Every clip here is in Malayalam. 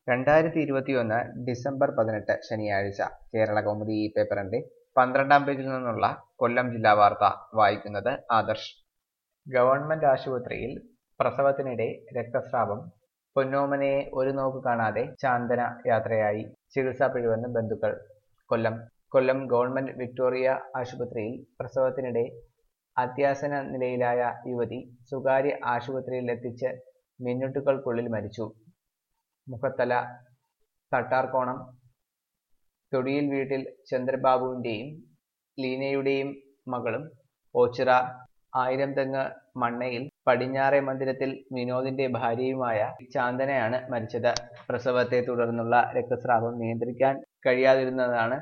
2021 ഡിസംബർ 18 ശനിയാഴ്ച കേരളകൗമുദി ഈ പേപ്പറിന്റെ 12-ാം പേജിൽ നിന്നുള്ള കൊല്ലം ജില്ലാ വാർത്ത വായിക്കുന്നത് ആദർശ്. ഗവൺമെന്റ് ആശുപത്രിയിൽ പ്രസവത്തിനിടെ രക്തസ്രാവം. പൊന്നോമനയെ ഒരു നോക്ക് കാണാതെ ചാന്ദന യാത്രയായി. ചികിത്സാ പിഴവെന്ന് ബന്ധുക്കൾ. കൊല്ലം ഗവൺമെന്റ് വിക്ടോറിയ ആശുപത്രിയിൽ പ്രസവത്തിനിടെ അത്യാസന്ന നിലയിലായ യുവതി സ്വകാര്യ ആശുപത്രിയിൽ എത്തിച്ച് മിനിറ്റുകൾക്കുള്ളിൽ മരിച്ചു. മുഖത്തല തട്ടാർകോണം തൊടിയിൽ വീട്ടിൽ ചന്ദ്രബാബുവിന്റെയും ലീനയുടെയും മകളും ഓച്ചിറ ആയിരംതെങ്ങ് മണ്ണയിൽ പടിഞ്ഞാറെ മന്ദിരത്തിൽ വിനോദിന്റെ ഭാര്യയുമായ ചാന്ദനയാണ് മരിച്ചത്. പ്രസവത്തെ തുടർന്നുള്ള രക്തസ്രാവം നിയന്ത്രിക്കാൻ കഴിയാതിരുന്നതാണ്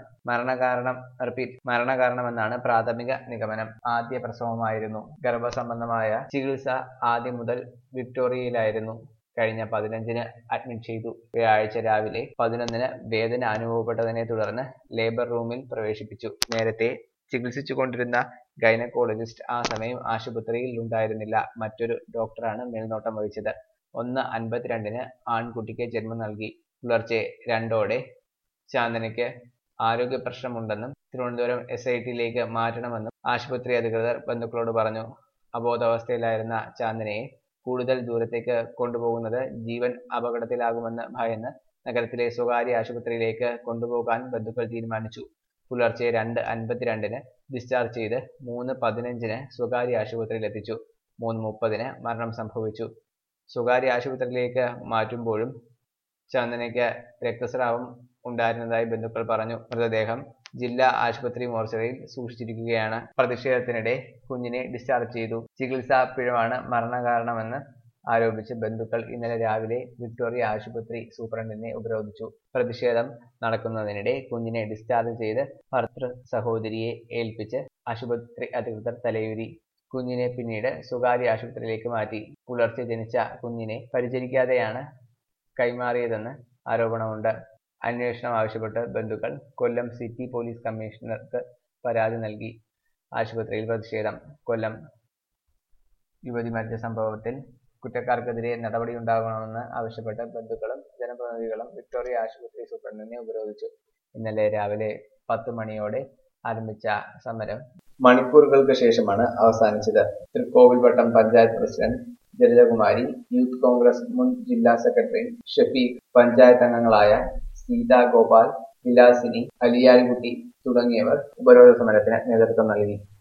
മരണകാരണമെന്നാണ് പ്രാഥമിക നിഗമനം. ആദ്യ പ്രസവമായിരുന്നു. ഗർഭസംബന്ധമായ ചികിത്സ ആദ്യം മുതൽ വിക്ടോറിയയിലായിരുന്നു. കഴിഞ്ഞ 15-ന് അഡ്മിറ്റ് ചെയ്തു. വ്യാഴാഴ്ച രാവിലെ 11-ന് വേദന അനുഭവപ്പെട്ടതിനെ തുടർന്ന് ലേബർ റൂമിൽ പ്രവേശിപ്പിച്ചു. നേരത്തെ ചികിത്സിച്ചുകൊണ്ടിരുന്ന ഗൈനക്കോളജിസ്റ്റ് ആ സമയം ആശുപത്രിയിൽ ഉണ്ടായിരുന്നില്ല. മറ്റൊരു ഡോക്ടറാണ് മേൽനോട്ടം വഹിച്ചത്. 1:52-ന് ആൺകുട്ടിക്ക് ജന്മം നൽകി. പുലർച്ചെ 2-ഓടെ ചാന്ദനയ്ക്ക് ആരോഗ്യ പ്രശ്നമുണ്ടെന്നും തിരുവനന്തപുരം SIT-യിലേക്ക് മാറ്റണമെന്നും ആശുപത്രി അധികൃതർ ബന്ധുക്കളോട് പറഞ്ഞു. അബോധാവസ്ഥയിലായിരുന്ന ചാന്ദനയെ കൂടുതൽ ദൂരത്തേക്ക് കൊണ്ടുപോകുന്നത് ജീവൻ അപകടത്തിലാകുമെന്ന് ഭയന്ന് നഗരത്തിലെ സ്വകാര്യ ആശുപത്രിയിലേക്ക് കൊണ്ടുപോകാൻ ബന്ധുക്കൾ തീരുമാനിച്ചു. പുലർച്ചെ 2:52-ന് ഡിസ്ചാർജ് ചെയ്ത് 3:15-ന് സ്വകാര്യ ആശുപത്രിയിൽ എത്തിച്ചു. 3:30-ന് മരണം സംഭവിച്ചു. സ്വകാര്യ ആശുപത്രിയിലേക്ക് മാറ്റുമ്പോഴും ചാന്ദനയ്ക്ക് രക്തസ്രാവം ഉണ്ടായിരുന്നതായി ബന്ധുക്കൾ പറഞ്ഞു. മൃതദേഹം ജില്ലാ ആശുപത്രി മോർച്ചറിയിൽ സൂക്ഷിച്ചിരിക്കുകയാണ്. പ്രതിഷേധത്തിനിടെ കുഞ്ഞിനെ ഡിസ്ചാർജ് ചെയ്തു. ചികിത്സാ പിഴവാണ് മരണകാരണമെന്ന് ആരോപിച്ച് ബന്ധുക്കൾ ഇന്നലെ രാവിലെ വിക്ടോറിയ ആശുപത്രി സൂപ്രണ്ടിനെ ഉപരോധിച്ചു. പ്രതിഷേധം നടക്കുന്നതിനിടെ കുഞ്ഞിനെ ഡിസ്ചാർജ് ചെയ്ത് ഭർതൃ സഹോദരിയെ ഏൽപ്പിച്ച് ആശുപത്രി അധികൃതർ തലയൂരി. കുഞ്ഞിനെ പിന്നീട് സ്വകാര്യ ആശുപത്രിയിലേക്ക് മാറ്റി. പുലർച്ചെ ജനിച്ച കുഞ്ഞിനെ പരിചരിക്കാതെയാണ് കൈമാറിയതെന്ന് ആരോപണമുണ്ട്. അന്വേഷണം ആവശ്യപ്പെട്ട് ബന്ധുക്കൾ കൊല്ലം സിറ്റി പോലീസ് കമ്മീഷണർക്ക് പരാതി നൽകി. ആശുപത്രിയിൽ പ്രതിഷേധം. കൊല്ലം യുവതി മരിച്ച സംഭവത്തിൽ കുറ്റക്കാർക്കെതിരെ നടപടിയുണ്ടാകണമെന്ന് ആവശ്യപ്പെട്ട് ബന്ധുക്കളും ജനപ്രതിനിധികളും വിക്ടോറിയ ആശുപത്രി സൂപ്രണ്ടിനെ ഉപരോധിച്ചു. ഇന്നലെ രാവിലെ 10 മണിയോടെ ആരംഭിച്ച സമരം മണിക്കൂറുകൾക്ക് ശേഷമാണ് അവസാനിച്ചത്. തൃക്കോവിൽവട്ടം പഞ്ചായത്ത് പ്രസിഡന്റ് ജലജകുമാരി, യൂത്ത് കോൺഗ്രസ് മുൻ ജില്ലാ സെക്രട്ടറി ഷഫീഖ്, പഞ്ചായത്ത് അംഗങ്ങളായ സീത ഗോപാൽ, വിലാസിനി, അലിയാലിക്കുട്ടി തുടങ്ങിയവർ ഉപരോധ സമരത്തിന് നേതൃത്വം നൽകി.